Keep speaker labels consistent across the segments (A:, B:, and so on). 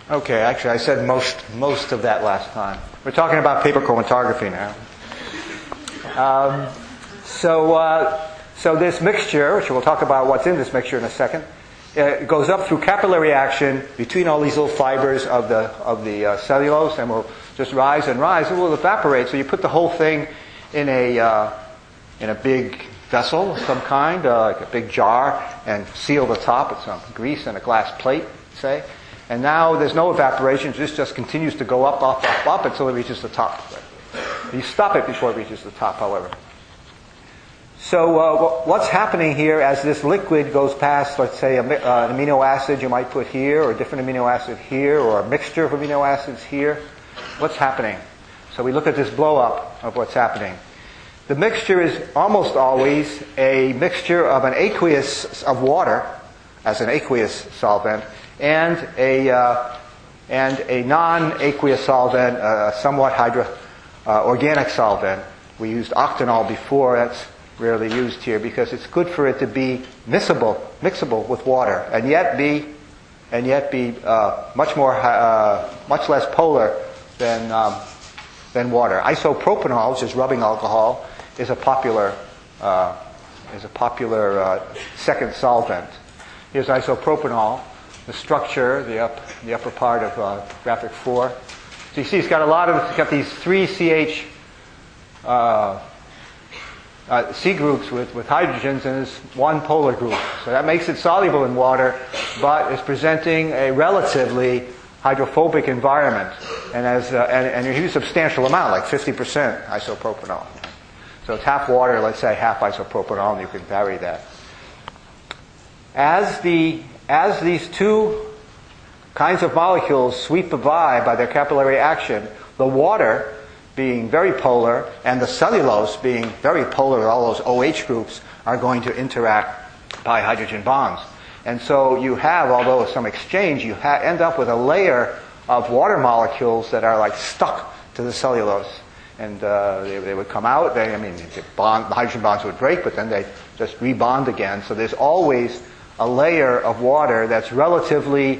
A: Okay, actually I said most of that last time. We're talking about paper chromatography now. So this mixture, which we'll talk about what's in this mixture in a second, it goes up through capillary action between all these little fibers of the cellulose, and will just rise and rise. It will evaporate. So you put the whole thing in a big vessel of some kind, like a big jar, and seal the top with some grease and a glass plate, say. And now there's no evaporation. This just continues to go up until it reaches the top. You stop it before it reaches the top, however. So what's happening here as this liquid goes past, let's say, an amino acid you might put here, or a different amino acid here, or a mixture of amino acids here? What's happening? So we look at this blow-up of what's happening. The mixture is almost always a mixture of an aqueous of water, as an aqueous solvent, and a non-aqueous solvent, a somewhat organic solvent. We used octanol before. That's rarely used here because it's good for it to be mixable with water, and yet be much less polar than water. Isopropanol, which is rubbing alcohol, is a popular second solvent. Here's isopropanol. The structure, the upper part of graphic 4. So you see it's got these 3 CH C groups with hydrogens, and it's one polar group. So that makes it soluble in water, but is presenting a relatively hydrophobic environment. And you use a substantial amount, like 50% isopropanol. So it's half water, let's say half isopropanol, and you can vary that. As these two kinds of molecules sweep by their capillary action, the water being very polar and the cellulose being very polar, all those OH groups are going to interact by hydrogen bonds. And so you have, although some exchange, you end up with a layer of water molecules that are like stuck to the cellulose. And they would come out, the hydrogen bonds would break, but then they just rebond again. So there's always a layer of water that's relatively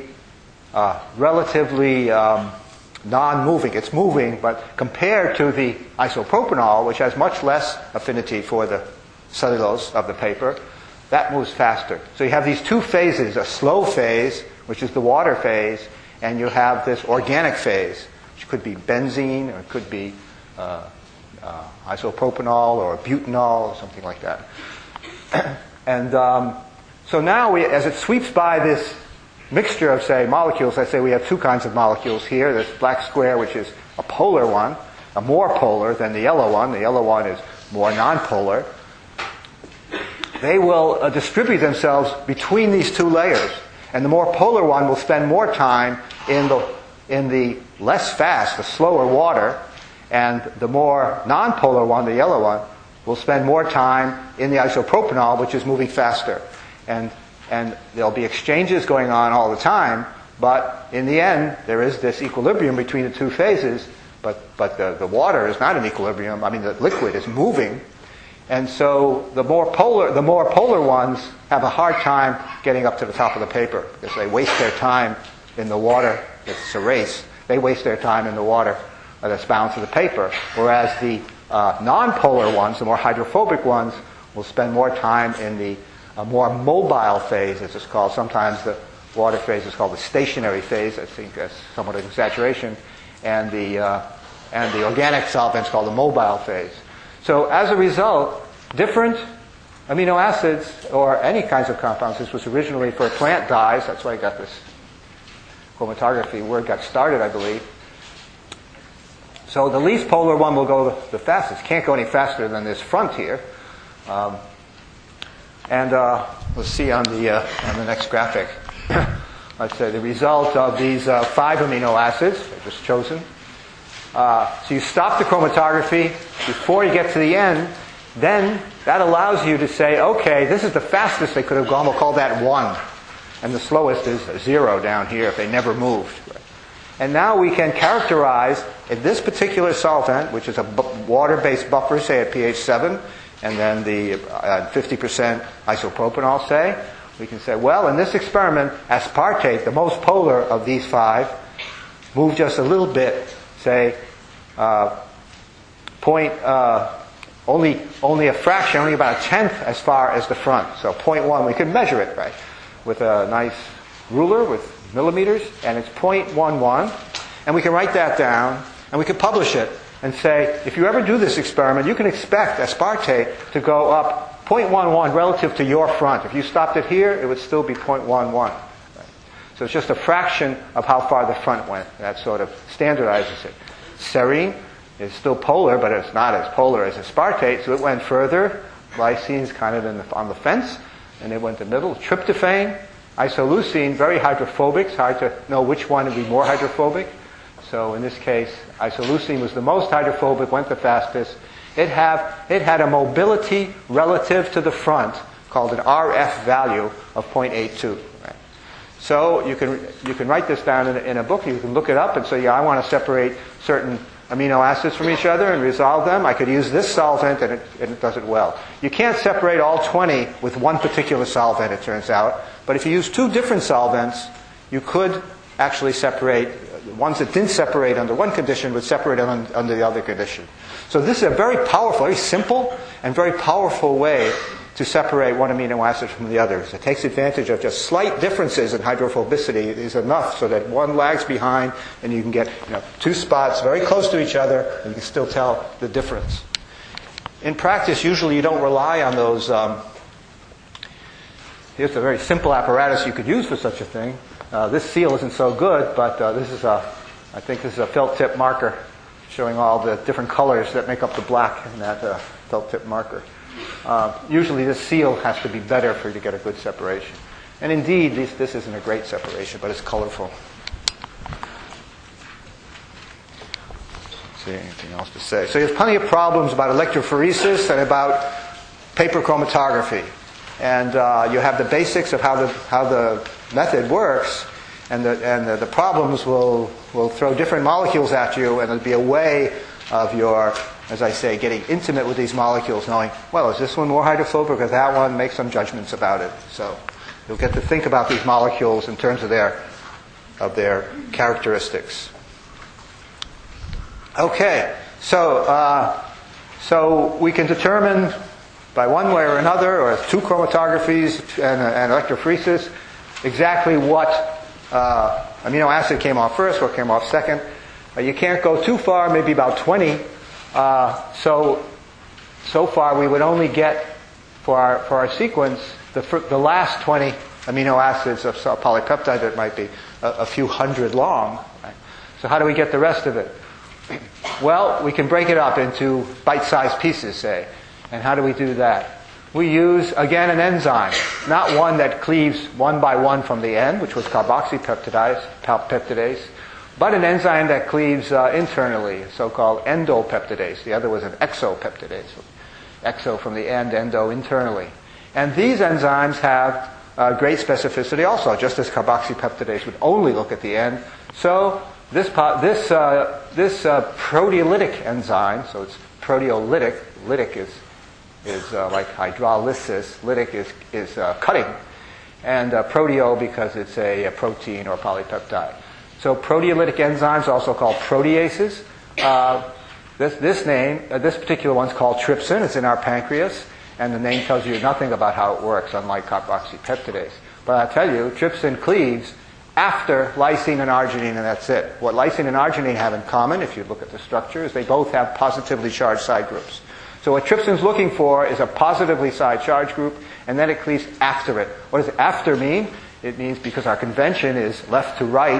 A: non-moving. It's moving, but compared to the isopropanol, which has much less affinity for the cellulose of the paper, that moves faster. So you have these two phases, a slow phase, which is the water phase, and you have this organic phase, which could be benzene, or it could be isopropanol, or butanol, or something like that. And so now, as it sweeps by this mixture of, say, molecules, let's say we have two kinds of molecules here. This black square, which is a polar one, a more polar than the yellow one. The yellow one is more nonpolar. They will distribute themselves between these two layers. And the more polar one will spend more time in the less fast, the slower water. And the more nonpolar one, the yellow one, will spend more time in the isopropanol, which is moving faster. And there'll be exchanges going on all the time, but in the end, there is this equilibrium between the two phases, but the water is not in equilibrium. The liquid is moving. And so the more polar ones have a hard time getting up to the top of the paper because they waste their time in the water. It's a race. They waste their time in the water that's bound to the paper, whereas the non-polar ones, the more hydrophobic ones, will spend more time in the more mobile phase, as it's called. Sometimes the water phase is called the stationary phase. I think that's somewhat an exaggeration. And the organic solvent is called the mobile phase. So as a result, different amino acids or any kinds of compounds, this was originally for plant dyes, that's why I got this chromatography word got started, I believe. So the least polar one will go the fastest. Can't go any faster than this front here. And we'll see on the next graphic. Let's say the result of these 5 amino acids, I've just chosen. So you stop the chromatography before you get to the end. Then that allows you to say, okay, this is the fastest they could have gone. We'll call that 1. And the slowest is 0 down here if they never moved. And now we can characterize in this particular solvent, which is a water-based buffer, say at pH 7, and then the 50% isopropanol, say, we can say, well, in this experiment, aspartate, the most polar of these 5, moved just a little bit, say, only a fraction, only about a tenth as far as the front. So 0.1, we could measure it, right, with a nice ruler with millimeters, and it's 0.11, and we can write that down, and we can publish it and say, if you ever do this experiment, you can expect aspartate to go up 0.11 relative to your front. If you stopped it here, it would still be 0.11. Right? So it's just a fraction of how far the front went. That sort of standardizes it. Serine is still polar, but it's not as polar as aspartate, so it went further. Lysine's kind of on the fence, and it went the middle. Tryptophan, isoleucine, very hydrophobic. It's hard to know which one would be more hydrophobic. So in this case, isoleucine was the most hydrophobic, went the fastest. It had a mobility relative to the front called an RF value of 0.82. Right? So you can write this down in a book. You can look it up and say, yeah, I want to separate certain amino acids from each other and resolve them. I could use this solvent, and it does it well. You can't separate all 20 with one particular solvent, it turns out. But if you use 2 different solvents, you could actually separate. Ones that didn't separate under one condition would separate under the other condition. So this is a very powerful, very simple, and very powerful way to separate one amino acid from the others. It takes advantage of just slight differences in hydrophobicity. It is enough so that one lags behind, and you can get 2 spots very close to each other, and you can still tell the difference. In practice, usually you don't rely on those. Here's a very simple apparatus you could use for such a thing. This seal isn't so good, but I think this is a felt tip marker showing all the different colors that make up the black in that felt tip marker. Usually this seal has to be better for you to get a good separation. And indeed, this isn't a great separation, but it's colorful. Let's see, anything else to say? So there's plenty of problems about electrophoresis and about paper chromatography. And you have the basics of how the method works, and the problems will throw different molecules at you, and it'll be a way of your, as I say, getting intimate with these molecules, knowing, well, is this one more hydrophobic or that one? Make some judgments about it. So you'll get to think about these molecules in terms of their characteristics. Okay, so we can determine by one way or another, or 2 chromatographies and electrophoresis, exactly what amino acid came off first, what came off second. You can't go too far, maybe about 20. So far we would only get, for our sequence, the last 20 amino acids of a polypeptide that might be a few hundred long. Right? So how do we get the rest of it? Well, we can break it up into bite-sized pieces, say. And how do we do that? We use, again, an enzyme. Not one that cleaves one by one from the end, which was carboxypeptidase, but an enzyme that cleaves internally, so-called endopeptidase. The other was an exopeptidase. Exo from the end, endo internally. And these enzymes have great specificity also, just as carboxypeptidase would only look at the end. So this proteolytic enzyme, so it's proteolytic, lytic is like hydrolysis, lytic is cutting, and proteo because it's a protein or polypeptide. So proteolytic enzymes, also called proteases. This particular one's called trypsin. It's in our pancreas, and the name tells you nothing about how it works, unlike carboxypeptidase. But I'll tell you, trypsin cleaves after lysine and arginine, and that's it. What lysine and arginine have in common, if you look at the structure, is they both have positively charged side groups. So what trypsin's looking for is a positively side charge group, and then it cleaves after it. What does after mean? It means, because our convention is left to right,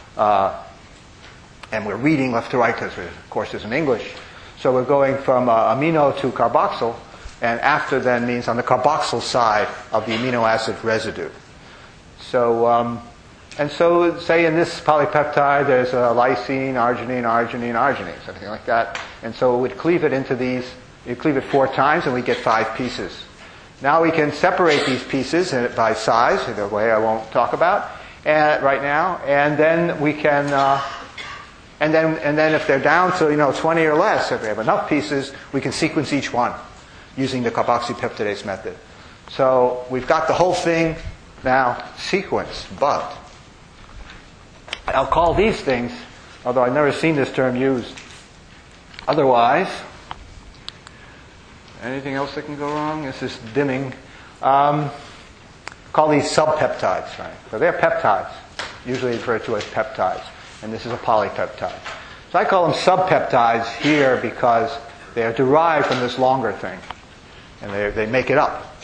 A: and we're reading left to right because the course is in English. So we're going from amino to carboxyl, and after then means on the carboxyl side of the amino acid residue. So, so say in this polypeptide there's a lysine, arginine, something like that. And so we'd cleave it into these. You cleave it 4 times and we get 5 pieces. Now we can separate these pieces by size in a way I won't talk about right now. And then we can, and then if they're down to 20 or less, if we have enough pieces, we can sequence each one using the carboxypeptidase method. So we've got the whole thing now sequence, but I'll call these things, although I've never seen this term used otherwise. Anything else that can go wrong? This is dimming. Call these subpeptides, right? So they're peptides, usually referred to as peptides, and this is a polypeptide. So I call them subpeptides here because they are derived from this longer thing, and they make it up.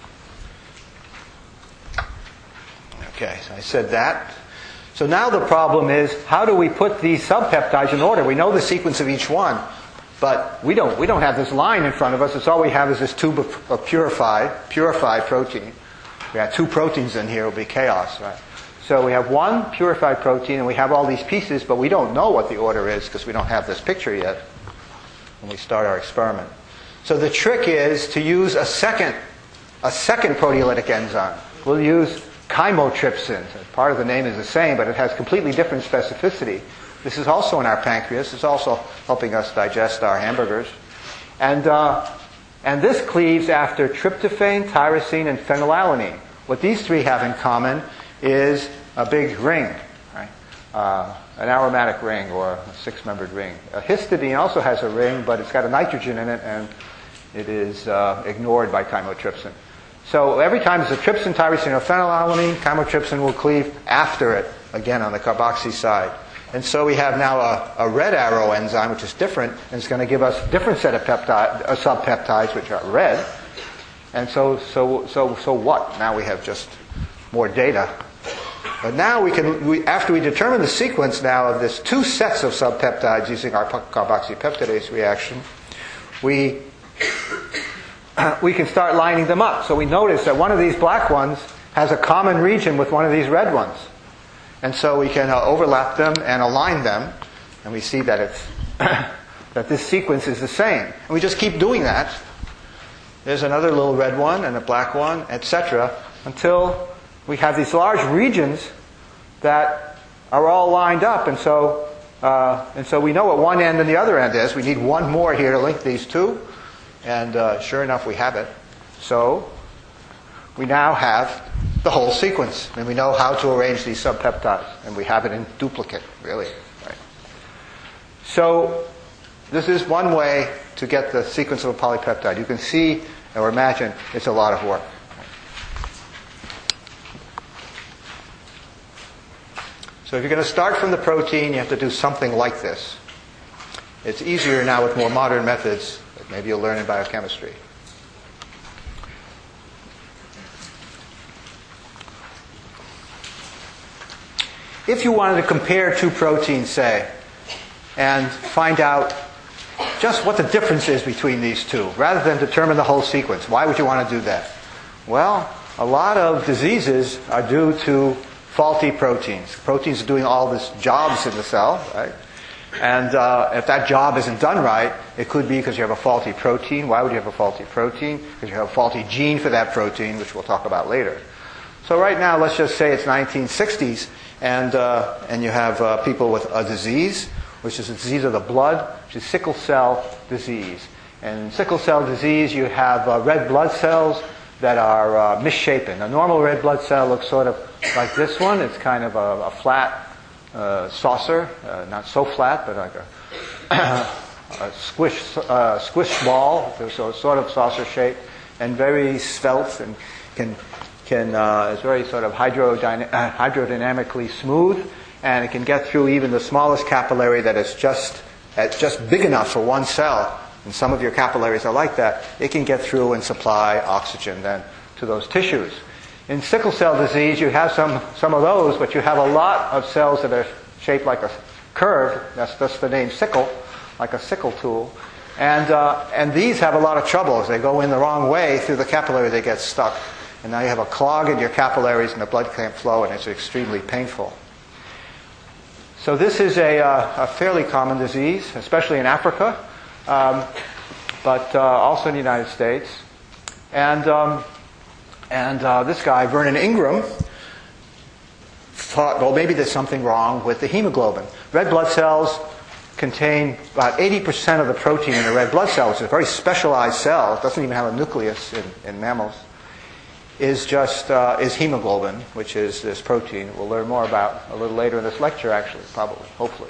A: Okay, so I said that. So now the problem is, how do we put these subpeptides in order? We know the sequence of each one, but we don't have this line in front of us. It's all we have is this tube of purified protein. We have two proteins in here, it'll be chaos, right? So we have one purified protein, and we have all these pieces, but we don't know what the order is because we don't have this picture yet when we start our experiment. So the trick is to use a second proteolytic enzyme. We'll use chymotrypsin. Part of the name is the same, but it has completely different specificity. This is also in our pancreas. It's also helping us digest our hamburgers. And this cleaves after tryptophan, tyrosine, and phenylalanine. What these three have in common is a big ring, right? An aromatic ring or a six-membered ring. A histidine also has a ring, but it's got a nitrogen in it, and it is ignored by chymotrypsin. So every time there's a trypsin, tyrosine, or phenylalanine, chymotrypsin will cleave after it, again on the carboxy side. And so we have now a red arrow enzyme, which is different, and it's going to give us a different set of subpeptides, which are red. And so what? Now we have just more data. But now after we determine the sequence now of this two sets of subpeptides using our carboxypeptidase reaction, we can start lining them up. So we notice that one of these black ones has a common region with one of these red ones. And so we can overlap them and align them, and we see that that this sequence is the same. And we just keep doing that. There's another little red one and a black one, etc., until we have these large regions that are all lined up. And so we know what one end and the other end is. We need one more here to link these two. And sure enough, we have it. So we now have the whole sequence, and we know how to arrange these subpeptides, and we have it in duplicate, really. Right? So this is one way to get the sequence of a polypeptide. You can see or imagine it's a lot of work. So if you're going to start from the protein, you have to do something like this. It's easier now with more modern methods that maybe you'll learn in biochemistry. If you wanted to compare two proteins, say, and find out just what the difference is between these two, rather than determine the whole sequence, why would you want to do that? Well, a lot of diseases are due to faulty proteins. Proteins are doing all these jobs in the cell, right? And if that job isn't done right, it could be because you have a faulty protein. Why would you have a faulty protein? Because you have a faulty gene for that protein, which we'll talk about later. So right now, let's just say it's 1960s, and you have people with a disease, which is a disease of the blood, which is sickle cell disease. And in sickle cell disease, you have red blood cells that are misshapen. A normal red blood cell looks sort of like this one. It's kind of a flat saucer, not so flat, but like a squish ball, so sort of saucer shaped, and very svelte, and is very sort of hydrodynamically smooth, and it can get through even the smallest capillary that is just big enough for one cell. And some of your capillaries are like that. It can get through and supply oxygen then to those tissues. In sickle cell disease, you have some of those, but you have a lot of cells that are shaped like a curve. That's just the name sickle, like a sickle tool. And these have a lot of trouble. As they go in the wrong way through the capillary, they get stuck. And now you have a clog in your capillaries and the blood can't flow, and it's extremely painful. So this is a fairly common disease, especially in Africa, but also in the United States. And this guy, Vernon Ingram, thought, well, maybe there's something wrong with the hemoglobin. Red blood cells contain about 80% of the protein in a red blood cell, which is a very specialized cell. It doesn't even have a nucleus in mammals. is just is hemoglobin, which is this protein we'll learn more about a little later in this lecture, actually, probably, hopefully.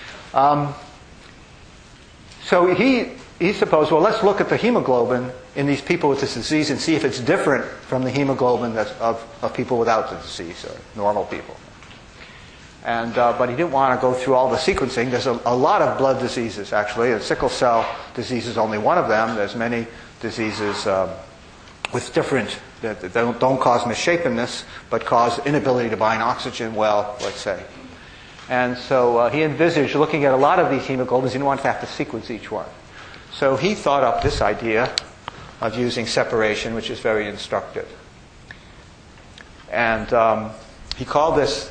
A: So he supposed, well, let's look at the hemoglobin in these people with this disease and see if it's different from the hemoglobin of people without the disease, or normal people. And but he didn't want to go through all the sequencing. There's a lot of blood diseases, actually. And sickle cell disease is only one of them. There's many diseases with different, that don't cause misshapenness, but cause inability to bind oxygen well, let's say. And so he envisaged looking at a lot of these hemoglobins. He didn't want to have to sequence each one. So he thought up this idea of using separation, which is very instructive. And he called this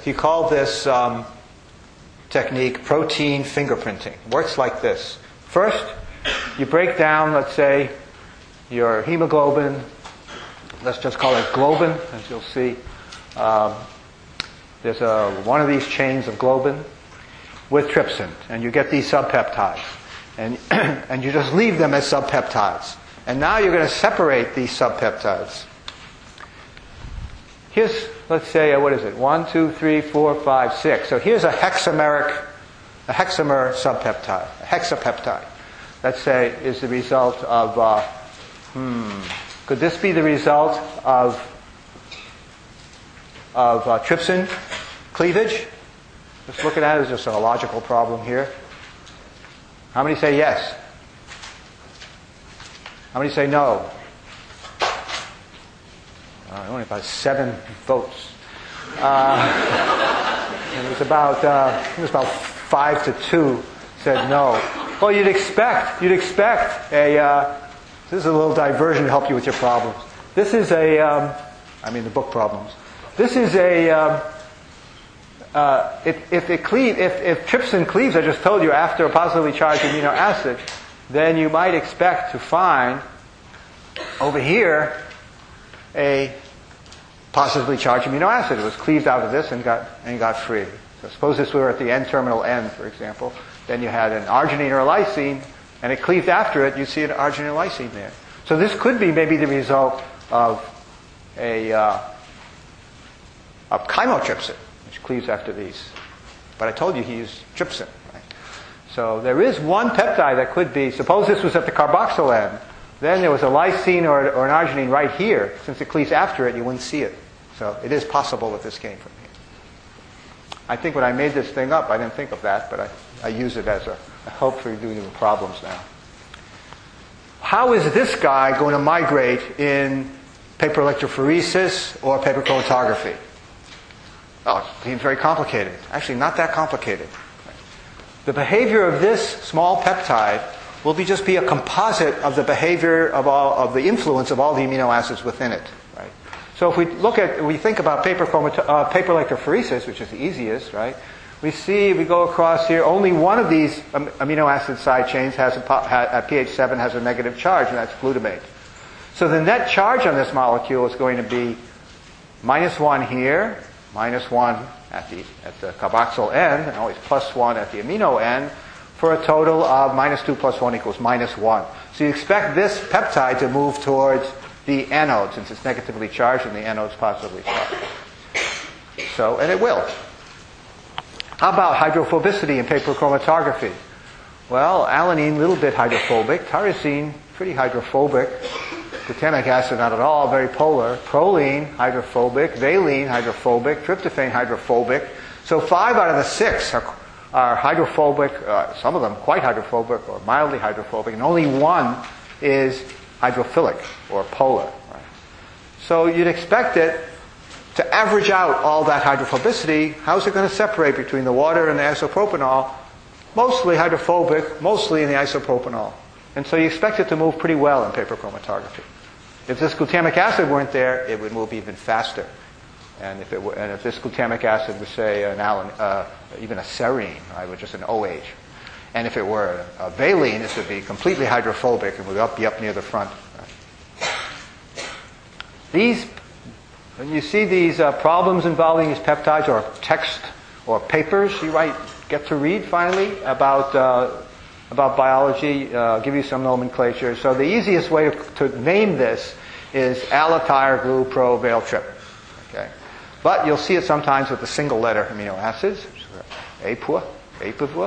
A: technique protein fingerprinting. It works like this. First, you break down, let's say, your hemoglobin. Let's just call it globin, as you'll see. There's one of these chains of globin with trypsin, and you get these subpeptides. And you just leave them as subpeptides. And now you're going to separate these subpeptides. Here's, let's say, what is it? 1, 2, 3, 4, 5, 6. So here's a hexamer subpeptide, a hexapeptide. Let's say is the result of, could this be the result of trypsin cleavage? Just look at that as just a logical problem here. How many say yes? How many say no? Only about 7 votes. And it was about 5 to 2 said no. Well, you'd expect a. This is a little diversion to help you with your problems. This is the book problems. This is if trypsin cleaves, I just told you, after a positively charged amino acid, then you might expect to find over here a positively charged amino acid. It was cleaved out of this and got free. So suppose this were at the N-terminal N, for example. Then you had an arginine or a lysine, and it cleaved after it. You see an arginine or lysine there. So this could be maybe the result of of chymotrypsin, which cleaves after these. But I told you he used trypsin. Right? So there is one peptide that could be, suppose this was at the carboxyl end, then there was a lysine or an arginine right here. Since it cleaves after it, you wouldn't see it. So it is possible that this came from here. I think when I made this thing up, I didn't think of that, but I use it as a hope for doing the problems now. How is this guy going to migrate in paper electrophoresis or paper chromatography? Oh, it seems very complicated. Actually, not that complicated. The behavior of this small peptide will just be a composite of the behavior of the influence of all the amino acids within it. Right? So if we think about paper electrophoresis, which is the easiest, right? We go across here, only one of these amino acid side chains at pH 7 has a negative charge, and that's glutamate. So the net charge on this molecule is going to be -1 here, -1 at the carboxyl end, and always +1 at the amino end, for a total of -2 + 1 = -1. So you expect this peptide to move towards the anode, since it's negatively charged and the anode's positively charged. So, and it will. How about hydrophobicity in paper chromatography? Well, alanine, little bit hydrophobic. Tyrosine, pretty hydrophobic. Glutamic acid, not at all, very polar. Proline, hydrophobic. Valine, hydrophobic. Tryptophan, hydrophobic. So 5 out of the 6 are hydrophobic, some of them quite hydrophobic or mildly hydrophobic, and only 1 is hydrophilic or polar. Right? So you'd expect it to average out all that hydrophobicity. How's it going to separate between the water and the isopropanol? Mostly hydrophobic, mostly in the isopropanol. And so you expect it to move pretty well in paper chromatography. If this glutamic acid weren't there, it would move even faster. And if this glutamic acid was, say, even a serine, right, which is an OH, and if it were a valine, this would be completely hydrophobic and would be up near the front. When you see these problems involving these peptides, or text or papers you get to read finally about biology, give you some nomenclature. So the easiest way to name this is allo-tire-glue-pro-vail-trip. Okay? But you'll see it sometimes with the single letter amino acids, APUA, APUA.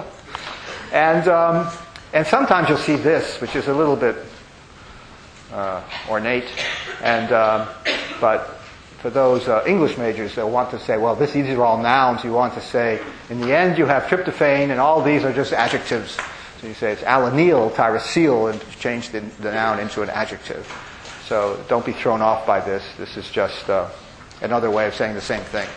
A: And sometimes you'll see this, which is a little bit ornate. But for those English majors, they'll want to say, well, these are all nouns. You want to say, in the end, you have tryptophan, and all these are just adjectives. So you say it's alanyl tyrosine, and change the noun into an adjective. So don't be thrown off by this. This is just another way of saying the same thing.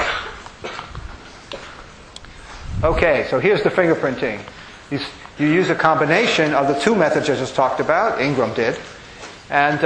A: Okay, so here's the fingerprinting. You use a combination of the two methods I just talked about. Ingram did. And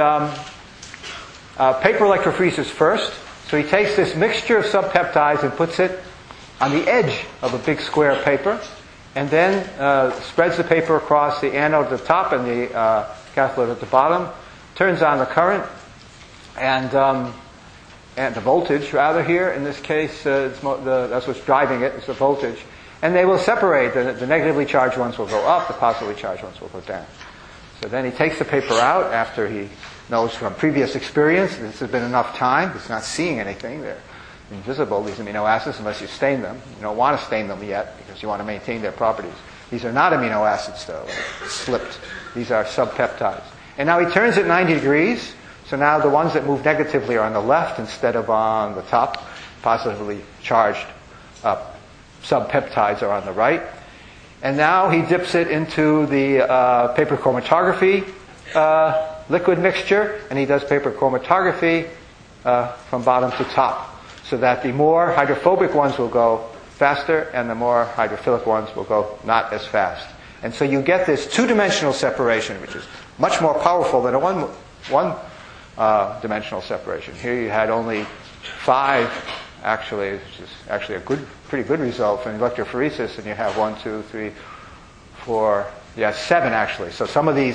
A: paper electrophoresis first. So he takes this mixture of subpeptides and puts it on the edge of a big square of paper, and then spreads the paper across the anode at the top and the cathode at the bottom, turns on the current, and the voltage, rather, here. In this case, that's what's driving it, is the voltage. And they will separate. The negatively charged ones will go up, the positively charged ones will go down. So then he takes the paper out after he knows from previous experience this has been enough time. He's not seeing anything. They're invisible, these amino acids, unless you stain them. You don't want to stain them yet because you want to maintain their properties. These are not amino acids, though. Slipped. These are subpeptides. And now he turns it 90 degrees. So now the ones that move negatively are on the left instead of on the top. Positively charged subpeptides are on the right. And now he dips it into the paper chromatography liquid mixture, and he does paper chromatography from bottom to top, so that the more hydrophobic ones will go faster and the more hydrophilic ones will go not as fast. And so you get this two-dimensional separation, which is much more powerful than a one-dimensional separation. Here you had only 5, actually, which is actually a pretty good result for electrophoresis, and you have 1, 2, 3, 4, 7 actually. So some of these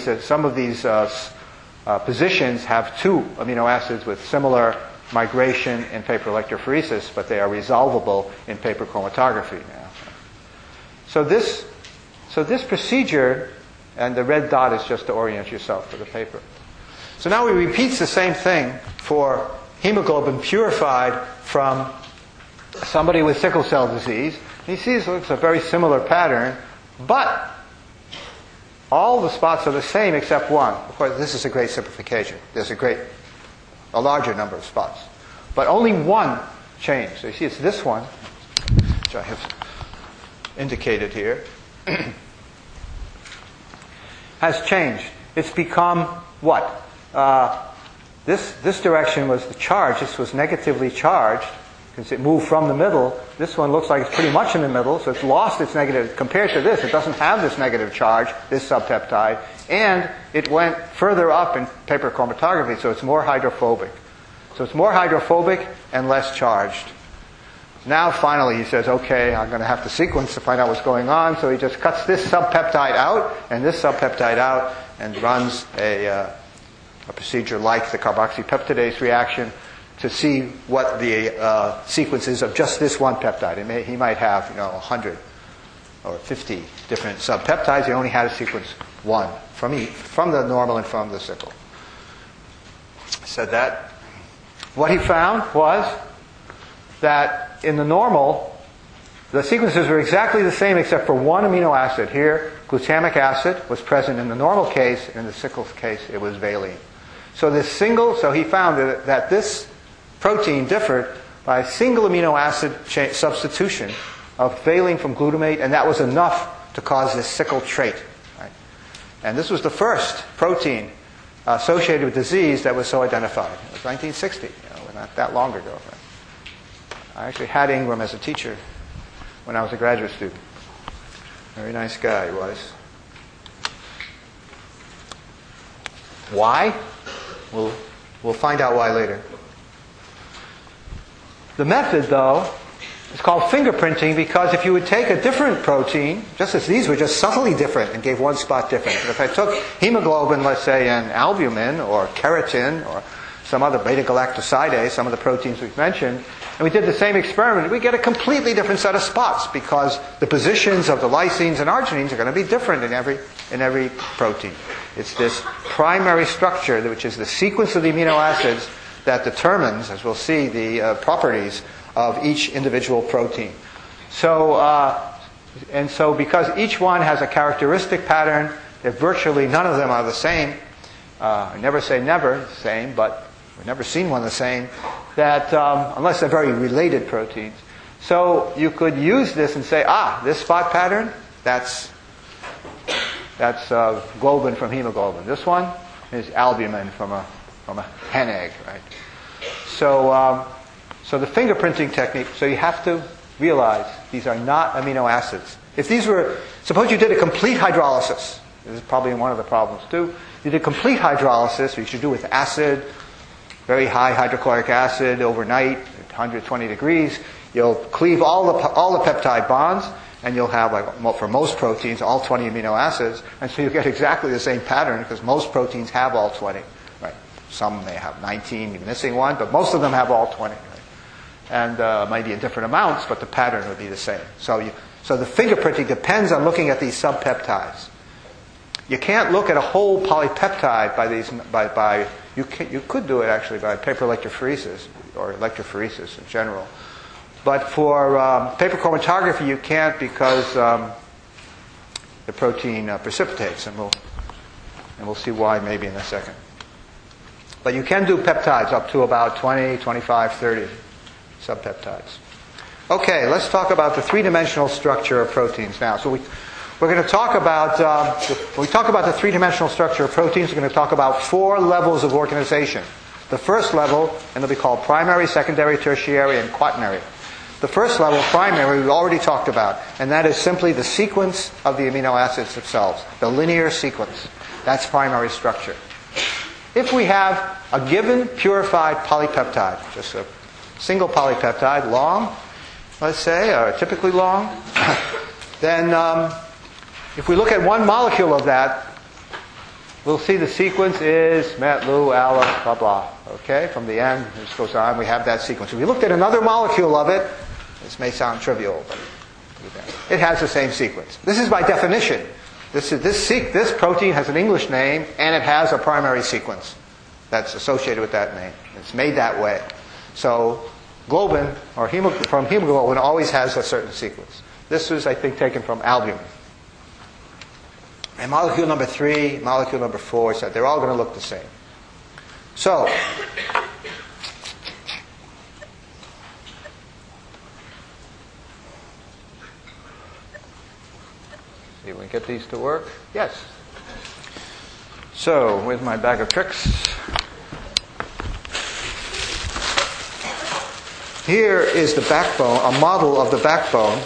A: positions have 2 amino acids with similar migration in paper electrophoresis, but they are resolvable in paper chromatography now. So this procedure, and the red dot is just to orient yourself for the paper. So now he repeats the same thing for hemoglobin purified from somebody with sickle cell disease. And he sees it looks a very similar pattern, but all the spots are the same except one. Of course, this is a great simplification. There's a larger number of spots. But only one changed. So you see it's this one, which I have indicated here, has changed. It's become what? This direction was the charge. This was negatively charged because it moved from the middle. This one looks like it's pretty much in the middle, so it's lost its negative. Compared to this, it doesn't have this negative charge, this subpeptide, and it went further up in paper chromatography, so it's more hydrophobic. So it's more hydrophobic and less charged. Now finally he says, okay, I'm going to have to sequence to find out what's going on, so he just cuts this subpeptide out and this subpeptide out and runs a procedure like the carboxypeptidase reaction to see what the sequence is of just this one peptide. He might have 100 or 50 different subpeptides. He only had to sequence one from the normal and from the sickle. Said that. What he found was that in the normal, the sequences were exactly the same except for one amino acid. Here, glutamic acid was present in the normal case. In the sickle case, it was valine. So he found that this protein differed by a single amino acid substitution of valine from glutamate, and that was enough to cause this sickle trait. Right? And this was the first protein associated with disease that was so identified. It was 1960, not that long ago. Right? I actually had Ingram as a teacher when I was a graduate student. Very nice guy he was. Why? We'll find out why later. The method, though, is called fingerprinting because if you would take a different protein, just as these were just subtly different and gave one spot different, but if I took hemoglobin, let's say, and albumin or keratin or some other beta-galactosidase, some of the proteins we've mentioned, and we did the same experiment, we get a completely different set of spots because the positions of the lysines and arginines are going to be different in every protein. It's this primary structure, which is the sequence of the amino acids that determines, as we'll see, the properties of each individual protein. So, so because each one has a characteristic pattern, that virtually none of them are the same. I never say never the same, but we've never seen one the same, that unless they're very related proteins. So you could use this and say, this spot pattern, that's globin from hemoglobin. This one is albumin from a hen egg, right? So the fingerprinting technique, so you have to realize these are not amino acids. If these were, suppose you did a complete hydrolysis. This is probably one of the problems too. You did complete hydrolysis, which you do with acid, very high hydrochloric acid overnight at 120 degrees. You'll cleave all the peptide bonds, and you'll have, for most proteins, all 20 amino acids, and so you get exactly the same pattern because most proteins have all 20. Right? Some may have 19, you're missing one, but most of them have all 20. Right? And maybe in different amounts, but the pattern would be the same. So the fingerprinting depends on looking at these subpeptides. You can't look at a whole polypeptide by you could do it actually by paper electrophoresis or electrophoresis in general. But for paper chromatography, you can't because the protein precipitates, and we'll see why maybe in a second. But you can do peptides up to about 20, 25, 30 subpeptides. Okay, let's talk about the three-dimensional structure of proteins now. So we're going to talk about, when we talk about the three-dimensional structure of proteins, we're going to talk about 4 levels of organization. The first level, and they'll be called primary, secondary, tertiary, and quaternary. The first level, primary, we've already talked about, and that is simply the sequence of the amino acids themselves, the linear sequence. That's primary structure. If we have a given purified polypeptide, just a single polypeptide, long, let's say, or typically long, then if we look at one molecule of that, we'll see the sequence is met, lu, ala, blah, blah. Okay, from the end, this goes on, we have that sequence. If we looked at another molecule of it, this may sound trivial, but it has the same sequence. This is by definition. This protein has an English name, and it has a primary sequence that's associated with that name. It's made that way. So globin, or from hemoglobin, always has a certain sequence. This was, I think, taken from albumin. And molecule number 3, molecule number 4, so they're all going to look the same. So, see if we can get these to work. Yes. So, where's my bag of tricks? Here is the backbone, a model of the backbone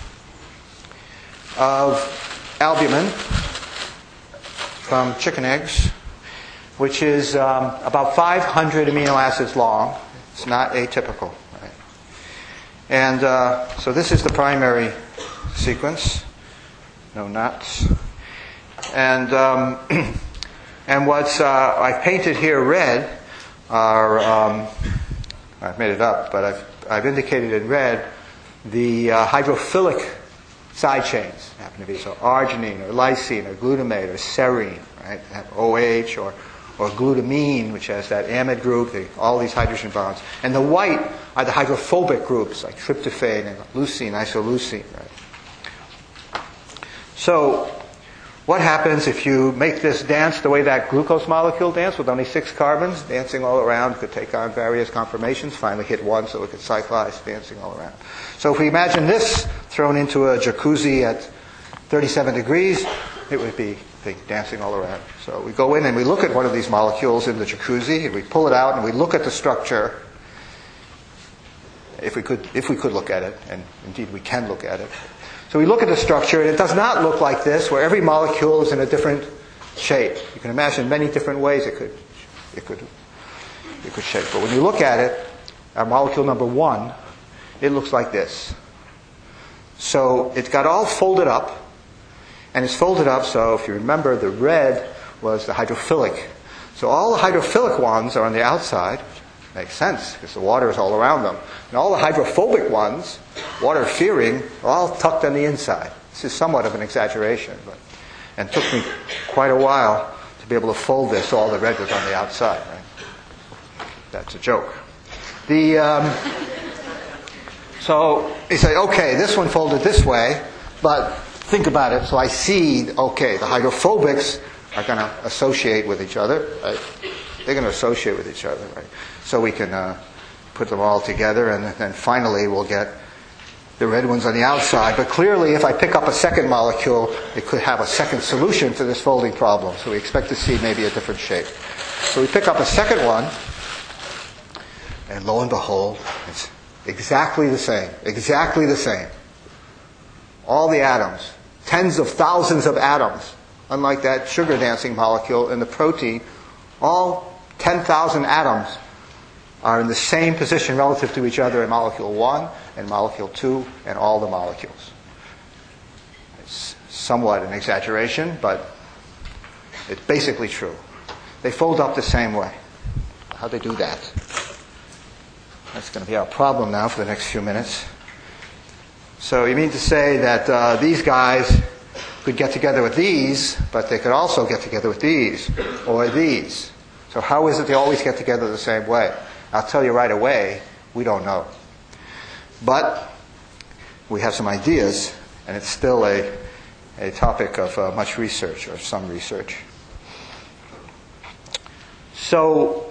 A: of albumin from chicken eggs, which is about 500 amino acids long. It's not atypical. Right? And so this is the primary sequence. No nuts. And what's I've painted here red are I've made it up, but I've indicated in red the hydrophilic side chains happen to be so arginine or lysine or glutamate or serine, right? They have OH or glutamine, which has that amide group, all these hydrogen bonds. And the white are the hydrophobic groups like tryptophan and leucine, isoleucine, right? So what happens if you make this dance the way that glucose molecule danced with only 6 carbons dancing all around? It could take on various conformations, finally hit one so it could cyclize dancing all around. So if we imagine this thrown into a jacuzzi at 37 degrees, it would be dancing all around. So we go in and we look at one of these molecules in the jacuzzi, and we pull it out and we look at the structure. If we could look at it, and indeed we can look at it. So we look at the structure, and it does not look like this, where every molecule is in a different shape. You can imagine many different ways it could shape. But when you look at it, our molecule number 1, it looks like this. So it's got all folded up, and it's folded up, so if you remember, the red was the hydrophilic. So all the hydrophilic ones are on the outside. Makes sense, because the water is all around them. And all the hydrophobic ones, water-fearing, are all tucked on the inside. This is somewhat of an exaggeration, and took me quite a while to to be able to fold this so all the red was on the outside. Right? That's a joke. So you say, okay, this one folded this way, but think about it. So I see, okay, the hydrophobics are going to associate with each other. Right? They're going to associate with each other. Right? So we can put them all together, and then finally we'll get the red ones on the outside. But clearly, if I pick up a second molecule, it could have a second solution to this folding problem. So we expect to see maybe a different shape. So we pick up a second one, and lo and behold, it's exactly the same. Exactly the same. All the atoms, tens of thousands of atoms, unlike that sugar dancing molecule in the protein, all 10,000 atoms are in the same position relative to each other in molecule 1 and molecule 2 and all the molecules. It's somewhat an exaggeration, but it's basically true. They fold up the same way. How'd they do that? That's going to be our problem now for the next few minutes. So you mean to say that these guys could get together with these, but they could also get together with these or these. So how is it they always get together the same way? I'll tell you right away, we don't know. But we have some ideas, and it's still a topic of much research, or some research. So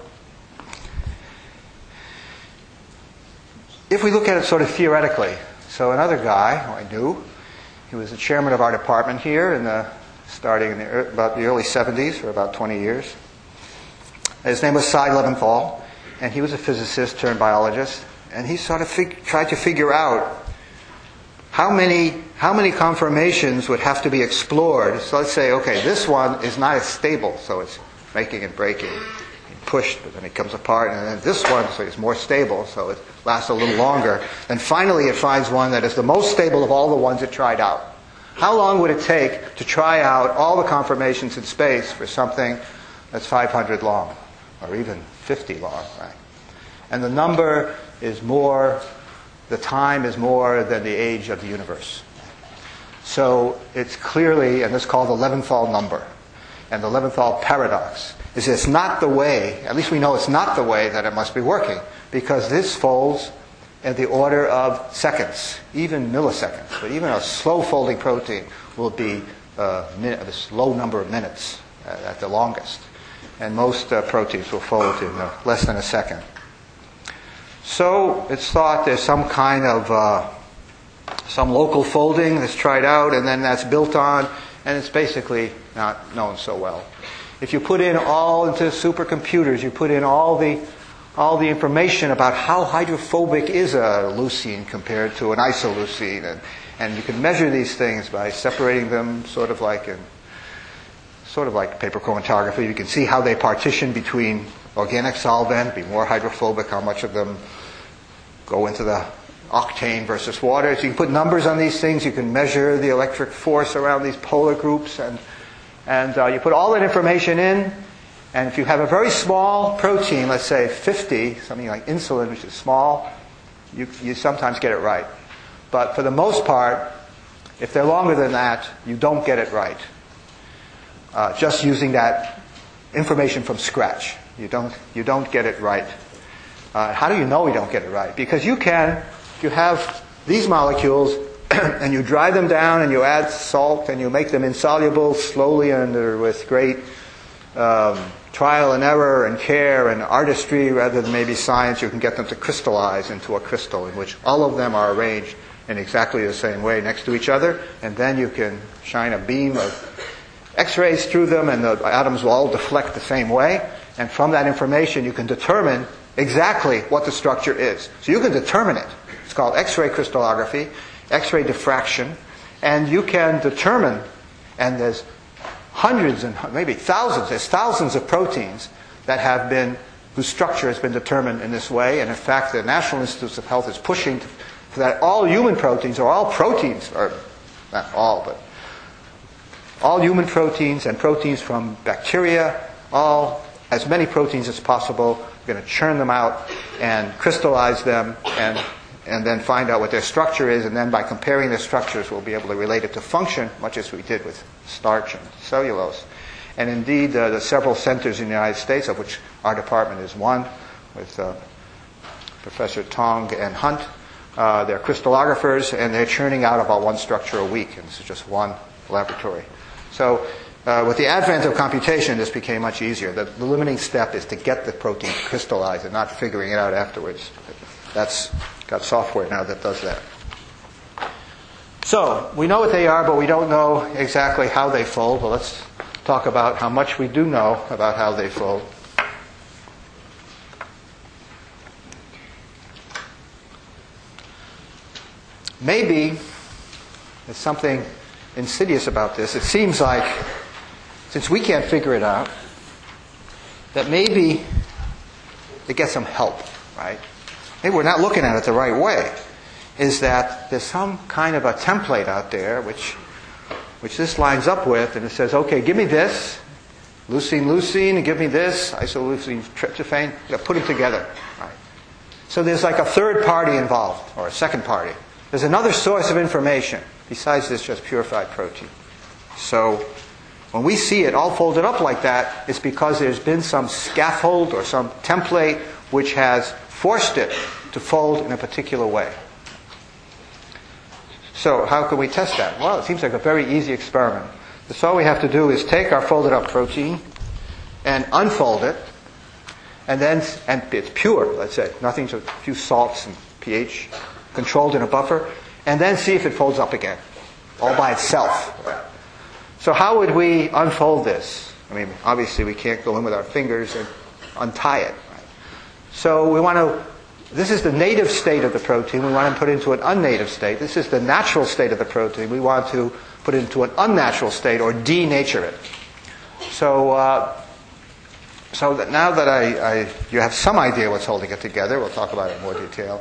A: if we look at it sort of theoretically, so another guy who I knew, he was the chairman of our department here starting in about the early 70s for about 20 years. His name was Cy Leventhal, and he was a physicist turned biologist, and he sort of tried to figure out how many conformations would have to be explored. So let's say, okay, this one is not as stable, so it's making and breaking. Pushed, but then it comes apart, and then this one, so it's more stable, so it lasts a little longer. And finally it finds one that is the most stable of all the ones it tried out. How long would it take to try out all the conformations in space for something that's 500 long, or even 50 long, right? And the number is more, the time is more than the age of the universe. So it's clearly, and this is called the Leventhal number, and the Leventhal paradox. Is it's not the way, at least we know it's not the way that it must be working, because this folds at the order of seconds, even milliseconds. But even a slow folding protein will be this low number of minutes at the longest. And most proteins will fold in less than a second. So it's thought there's some kind of some local folding that's tried out, and then that's built on, and it's basically not known so well. If you put in all into supercomputers, you put in all the information about how hydrophobic is a leucine compared to an isoleucine, and you can measure these things by separating them sort of like paper chromatography. You can see how they partition between organic solvent, be more hydrophobic, how much of them go into the octane versus water. So you can put numbers on these things. You can measure the electric force around these polar groups, and you put all that information in, and if you have a very small protein, let's say 50, something like insulin, which is small, you sometimes get it right. But for the most part, if they're longer than that, you don't get it right. Just using that information from scratch. You don't get it right. How do you know you don't get it right? Because you have these molecules, and you dry them down, and you add salt, and you make them insoluble slowly and with great trial and error and care and artistry rather than maybe science. You can get them to crystallize into a crystal in which all of them are arranged in exactly the same way next to each other, and then you can shine a beam of X-rays through them, and the atoms will all deflect the same way, and from that information you can determine exactly what the structure is. So you can determine it. It's called X-ray crystallography, X-ray diffraction, and you can determine, and there's hundreds and maybe thousands, there's thousands of proteins whose structure has been determined in this way, and in fact the National Institutes of Health is pushing for that all human proteins, or all proteins, or not all, but all human proteins and proteins from bacteria, as many proteins as possible. We're going to churn them out and crystallize them and then find out what their structure is, and then by comparing their structures we'll be able to relate it to function, much as we did with starch and cellulose. And indeed, the several centers in the United States, of which our department is one, with Professor Tong and Hunt, they're crystallographers, and they're churning out about one structure a week, and this is just one laboratory. So with the advent of computation, this became much easier. The limiting step is to get the protein crystallized and not figuring it out afterwards. That's got software now that does that. So we know what they are, but we don't know exactly how they fold. Well, let's talk about how much we do know about how they fold. Maybe there's something insidious about this. It seems like, since we can't figure it out, that maybe they get some help, right? Maybe we're not looking at it the right way. Is that there's some kind of a template out there which this lines up with, and it says, okay, give me this, leucine, and give me this, isoleucine, tryptophan, put them together. Right? So there's like a third party involved, or a second party. There's another source of information besides this just purified protein. So when we see it all folded up like that, it's because there's been some scaffold or some template which has forced it to fold in a particular way. So how can we test that? Well, it seems like a very easy experiment. So all we have to do is take our folded up protein and unfold it, and it's pure, let's say, nothing to a few salts and pH, controlled in a buffer, and then see if it folds up again, all by itself. So how would we unfold this? I mean, obviously we can't go in with our fingers and untie it. Right? So we want to, this is the native state of the protein. We want to put it into an unnative state. This is the natural state of the protein. We want to put it into an unnatural state, or denature it. So that now that you have some idea what's holding it together, we'll talk about it in more detail.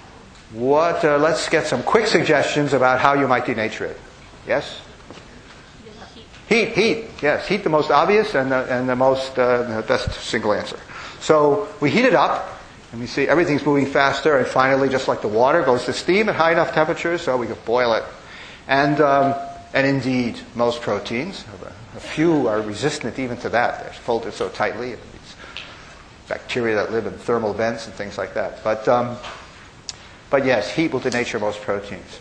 A: Let's get some quick suggestions about how you might denature it. Yes? Heat. Yes, heat, the most obvious and the most the best single answer. So we heat it up, and we see everything's moving faster, and finally, just like the water, goes to steam at high enough temperatures so we can boil it. And indeed, most proteins, a few are resistant even to that. They're folded so tightly. It's bacteria that live in thermal vents and things like that. But yes, heat will denature most proteins.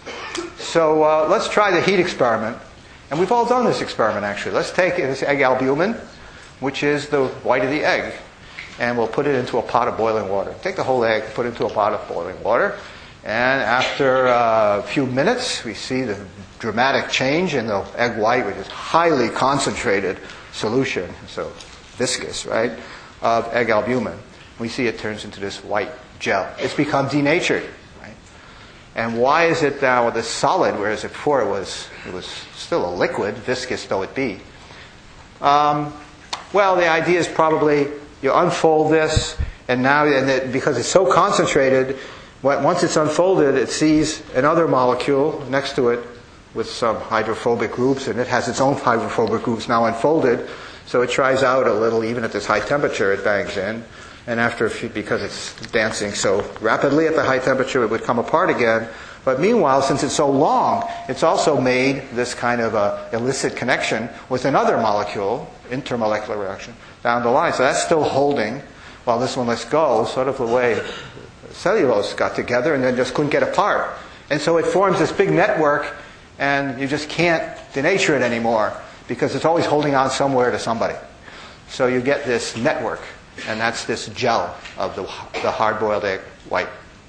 A: So let's try the heat experiment. And we've all done this experiment, actually. Let's take this egg albumin, which is the white of the egg, and we'll put it into a pot of boiling water. Take the whole egg, put it into a pot of boiling water, and after a few minutes, we see the dramatic change in the egg white, which is highly concentrated solution, so viscous, right, of egg albumin. We see it turns into this white gel. It's become denatured. Right? And why is it now this solid, whereas before it was still a liquid, viscous though it be? Well, the idea is probably you unfold this, and now, because it's so concentrated, once it's unfolded, it sees another molecule next to it with some hydrophobic groups, and it has its own hydrophobic groups now unfolded. So it tries out a little, even at this high temperature, it bangs in. And after a few, because it's dancing so rapidly at the high temperature, it would come apart again. But meanwhile, since it's so long, it's also made this kind of illicit connection with another molecule, intermolecular reaction, down the line. So that's still holding while this one lets go, sort of the way cellulose got together and then just couldn't get apart. And so it forms this big network, and you just can't denature it anymore because it's always holding on somewhere to somebody. So you get this network, and that's this gel of the hard-boiled egg white.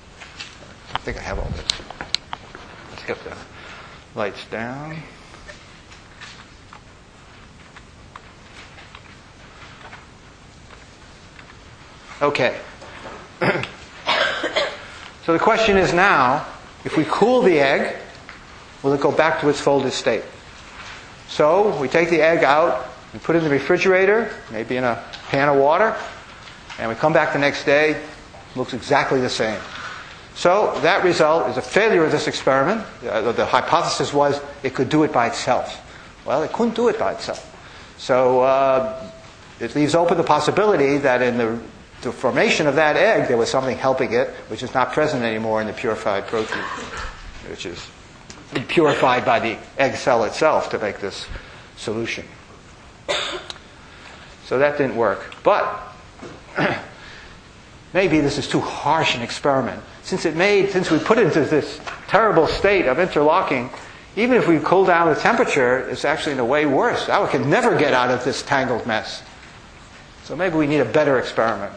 A: I think I have all this. Let's get the lights down. Okay. So the question is now, if we cool the egg, will it go back to its folded state? So we take the egg out, we put it in the refrigerator, maybe in a pan of water, and we come back the next day, it looks exactly the same. So that result is a failure of this experiment. The hypothesis was it could do it by itself. Well, it couldn't do it by itself. So it leaves open the possibility that in the formation of that egg, there was something helping it, which is not present anymore in the purified protein, which is purified by the egg cell itself to make this solution. So that didn't work. But maybe this is too harsh an experiment. Since we put it into this terrible state of interlocking, even if we cool down the temperature, it's actually in a way worse. Now we can never get out of this tangled mess. So maybe we need a better experiment.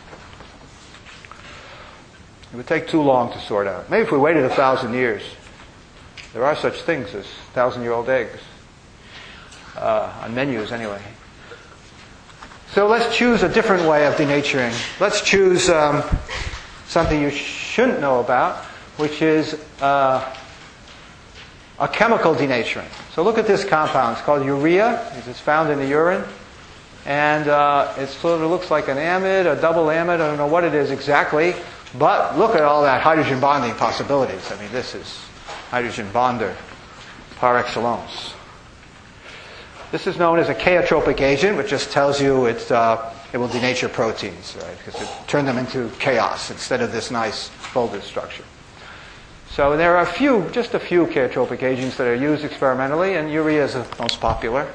A: It would take too long to sort out. Maybe if we waited 1,000 years. There are such things as 1,000-year-old eggs. On menus, anyway. So let's choose a different way of denaturing. Let's choose something you shouldn't know about, which is a chemical denaturing. So look at this compound. It's called urea. It's found in the urine. And it sort of looks like an amide, a double amide. I don't know what it is exactly. But look at all that hydrogen bonding possibilities. I mean, this is hydrogen bonder par excellence. This is known as a chaotropic agent, which just tells you it will denature proteins, right? Because it turned them into chaos instead of this nice folded structure. So there are just a few chaotropic agents that are used experimentally, and urea is the most popular.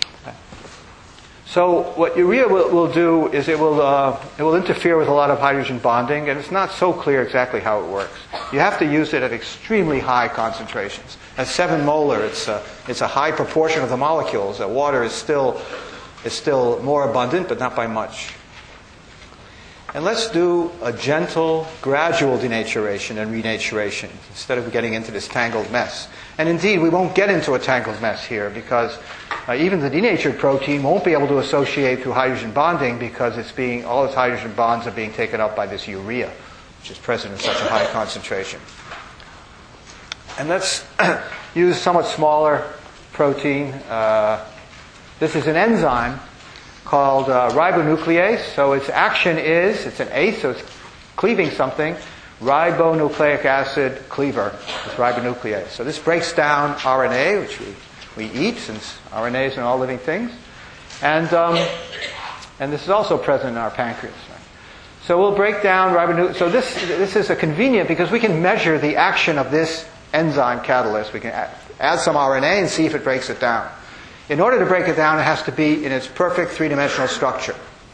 A: So what urea will do is it will interfere with a lot of hydrogen bonding, and it's not so clear exactly how it works. You have to use it at extremely high concentrations. At 7 molar, it's a high proportion of the molecules. Water is still more abundant, but not by much. And let's do a gentle, gradual denaturation and renaturation instead of getting into this tangled mess. And indeed, we won't get into a tangled mess here because even the denatured protein won't be able to associate through hydrogen bonding because all its hydrogen bonds are being taken up by this urea, which is present in such a high concentration. And let's use somewhat smaller protein. This is an enzyme called ribonuclease. So its action it's an ACE, so it's cleaving something. Ribonucleic acid cleaver is ribonuclease. So this breaks down RNA, which we eat, since RNA is in all living things. And this is also present in our pancreas. Right? So we'll break down ribonuclease. So this is a convenient because we can measure the action of this enzyme catalyst. We can add some RNA and see if it breaks it down. In order to break it down, it has to be in its perfect three-dimensional structure.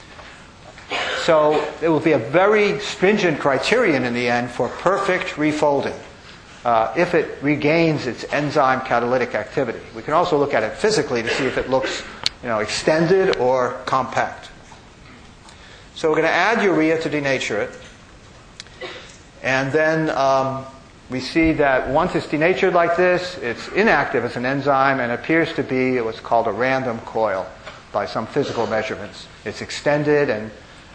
A: So it will be a very stringent criterion in the end for perfect refolding if it regains its enzyme catalytic activity. We can also look at it physically to see if it looks extended or compact. So we're going to add urea to denature it. And then we see that once it's denatured like this, it's inactive as an enzyme and appears to be what's called a random coil by some physical measurements. It's extended and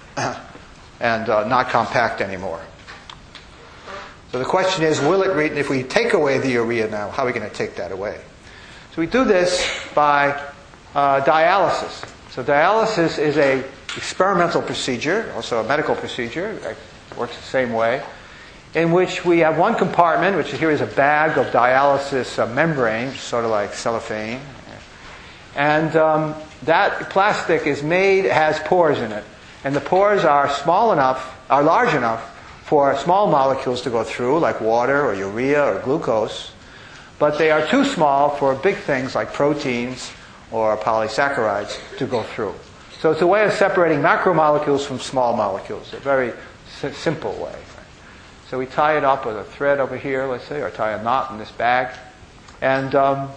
A: not compact anymore. So the question is, if we take away the urea now, how are we going to take that away? So we do this by dialysis. So dialysis is an experimental procedure, also a medical procedure. It works the same way, in which we have one compartment, which here is a bag of dialysis membrane, sort of like cellophane. And that plastic has pores in it. And the pores are large enough for small molecules to go through, like water or urea or glucose. But they are too small for big things like proteins or polysaccharides to go through. So it's a way of separating macromolecules from small molecules, a very simple way. So we tie it up with a thread over here, let's say, or tie a knot in this bag. And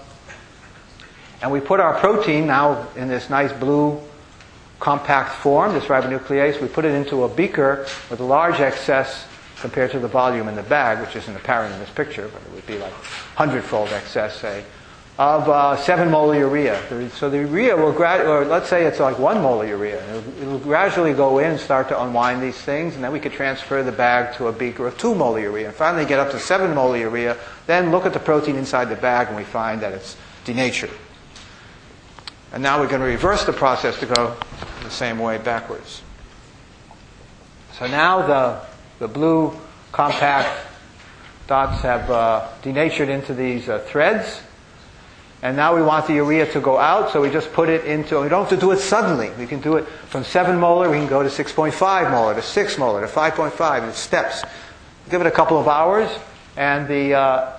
A: we put our protein now in this nice blue compact form, this ribonuclease. We put it into a beaker with a large excess compared to the volume in the bag, which isn't apparent in this picture, but it would be like 100-fold excess, say, of 7 molar urea. So the urea will or let's say it's like 1 molar urea. It'll gradually go in and start to unwind these things, and then we could transfer the bag to a beaker of 2 molar urea. And finally get up to 7 molar urea, then look at the protein inside the bag, and we find that it's denatured. And now we're going to reverse the process to go the same way backwards. So now the blue compact dots have denatured into these threads. And now we want the urea to go out, so we just put it into, we don't have to do it suddenly. We can do it from 7 molar, we can go to 6.5 molar, to 6 molar, to 5.5 in steps. Give it a couple of hours, and the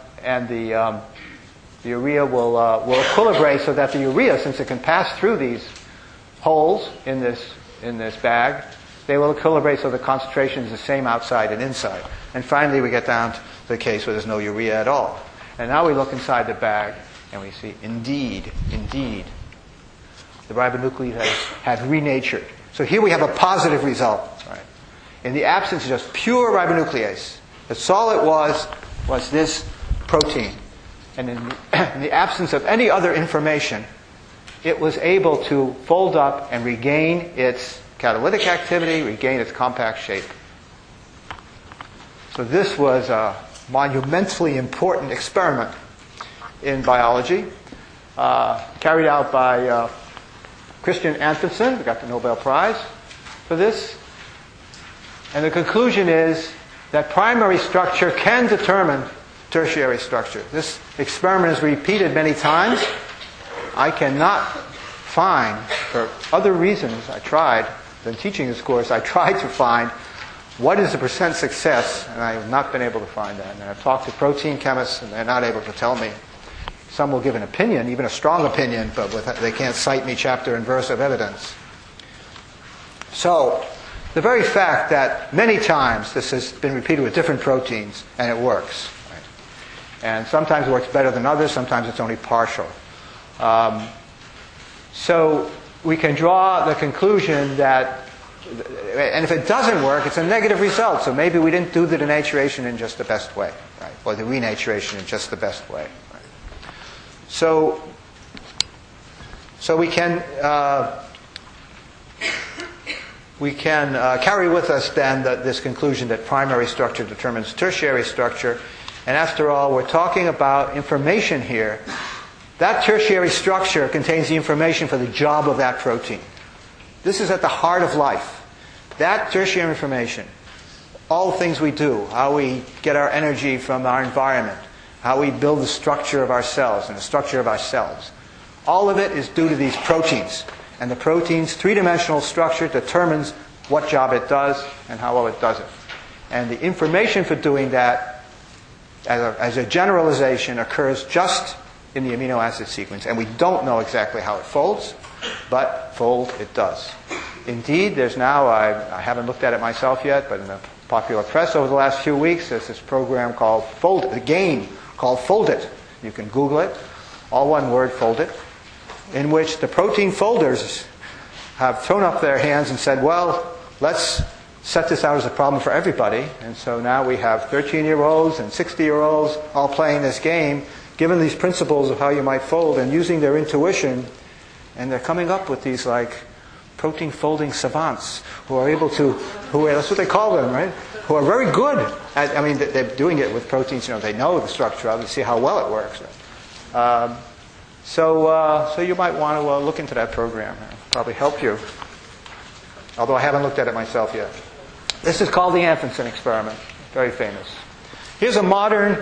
A: urea will equilibrate so that the urea, since it can pass through these holes in this bag, they will equilibrate so the concentration is the same outside and inside. And finally we get down to the case where there's no urea at all. And now we look inside the bag and we see, indeed, the ribonucleotides have renatured. So here we have a positive result. Right? In the absence of just pure ribonuclease, that's all it was this protein. And in the absence of any other information, it was able to fold up and regain its catalytic activity, regain its compact shape. So this was a monumentally important experiment in biology, carried out by Christian Antonsen, who got the Nobel Prize for this. And the conclusion is that primary structure can determine tertiary structure. This experiment is repeated many times. I cannot find, for other reasons I tried, than teaching this course, I tried to find what is the percent success, and I have not been able to find that. And I've talked to protein chemists, and they're not able to tell me. Some will give an opinion, even a strong opinion, but they can't cite me chapter and verse of evidence. So, the very fact that many times this has been repeated with different proteins, and it works. Right? And sometimes it works better than others, sometimes it's only partial. So, we can draw the conclusion that, and if it doesn't work, it's a negative result. So maybe we didn't do the denaturation in just the best way, right? Or the renaturation in just the best way. Right? So we can carry with us then this conclusion that primary structure determines tertiary structure. And after all, we're talking about information here. That tertiary structure contains the information for the job of that protein. This is at the heart of life. That tertiary information, all the things we do, how we get our energy from our environment, how we build the structure of our cells and the structure of our cells, all of it is due to these proteins. And the protein's three-dimensional structure determines what job it does and how well it does it. And the information for doing that, as a generalization, occurs just in the amino acid sequence. And we don't know exactly how it folds, but fold it does. Indeed, there's now, I haven't looked at it myself yet, but in the popular press over the last few weeks, there's this program called Fold It, a game called Fold It. You can Google it, all one word, Fold It, in which the protein folders have thrown up their hands and said, well, let's set this out as a problem for everybody. And so now we have 13-year-olds and 60-year-olds all playing this game, given these principles of how you might fold and using their intuition, and they're coming up with these like protein folding savants who are able to, that's what they call them, right? Who are very good at, they're doing it with proteins, they know the structure of it, see how well it works. Right? So you might want to look into that program. It'll probably help you. Although I haven't looked at it myself yet. This is called the Antonsen experiment. Very famous. Here's a modern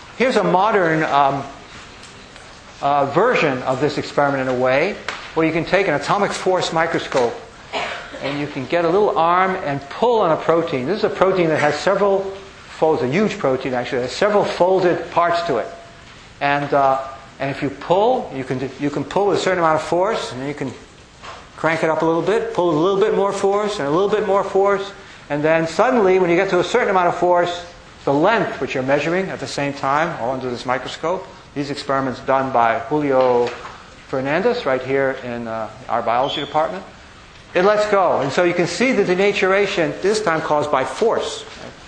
A: version of this experiment in a way, where you can take an atomic force microscope and you can get a little arm and pull on a protein. This is a protein that has several folds, a huge protein actually, that has several folded parts to it. And if you pull, you can pull with a certain amount of force, and then you can crank it up a little bit, pull with a little bit more force, and a little bit more force, and then suddenly, when you get to a certain amount of force, the length, which you're measuring at the same time, all under this microscope, these experiments done by Julio Fernandez right here in our biology department, it lets go. And so you can see the denaturation, this time caused by force.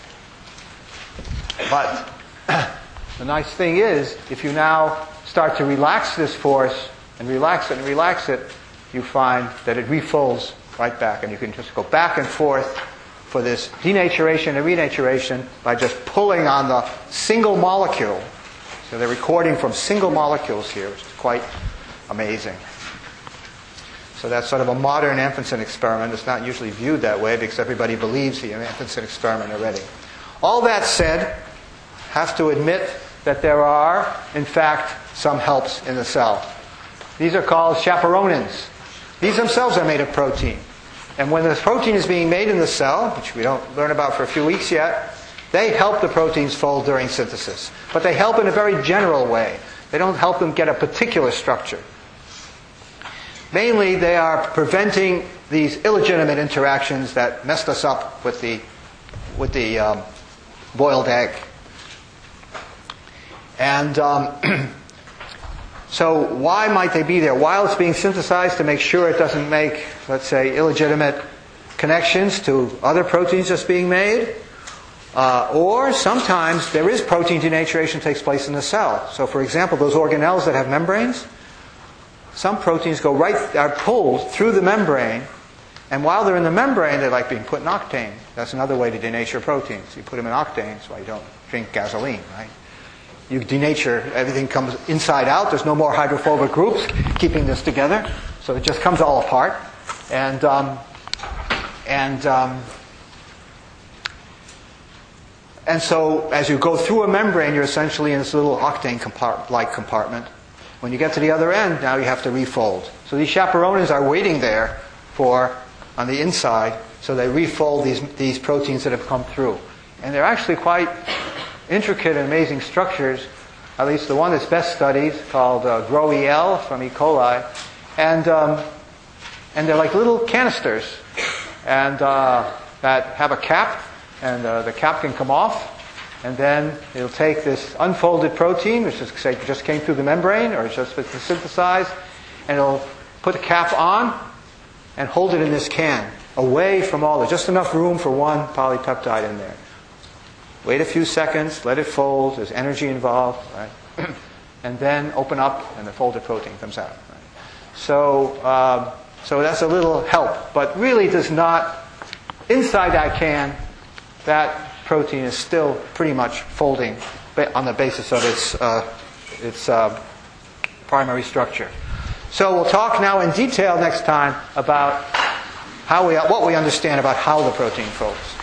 A: But the nice thing is, if you now start to relax this force and relax it, you find that it refolds right back. And you can just go back and forth for this denaturation and renaturation by just pulling on the single molecule. So they're recording from single molecules here, which is quite amazing. So that's sort of a modern Antonsen experiment. It's not usually viewed that way because everybody believes the Antonsen experiment already. All that said, have to admit that there are, in fact, some helps in the cell. These are called chaperonins. These themselves are made of protein. And when the protein is being made in the cell, which we don't learn about for a few weeks yet, they help the proteins fold during synthesis. But they help in a very general way. They don't help them get a particular structure. mainly they are preventing these illegitimate interactions that messed us up with the boiled egg. And so why might they be there? While it's being synthesized, to make sure it doesn't make, let's say, illegitimate connections to other proteins just being made. Or sometimes there is protein denaturation takes place in the cell. So for example, those organelles that have membranes, some proteins are pulled through the membrane, and while they're in the membrane, they're like being put in octane. That's another way to denature proteins. You put them in octane, that's why you don't drink gasoline, right? You denature, everything comes inside out. There's no more hydrophobic groups keeping this together, so it just comes all apart. And so as you go through a membrane, you're essentially in this little octane-like compartment. When you get to the other end, now you have to refold. So these chaperones are waiting there on the inside, so they refold these proteins that have come through. And they're actually quite intricate and amazing structures, at least the one that's best studied, called GROW-EL from E. coli. And they're like little canisters and that have a cap, and the cap can come off, and then it'll take this unfolded protein, which is, say, just came through the membrane or just been synthesized, and it'll put the cap on and hold it in this can, away from just enough room for one polypeptide in there. Wait a few seconds, let it fold, there's energy involved, right? And then open up and the folded protein comes out. Right? So that's a little help, but really does not, inside that can, that protein is still pretty much folding on the basis of its primary structure. So we'll talk now in detail next time about what we understand about how the protein folds.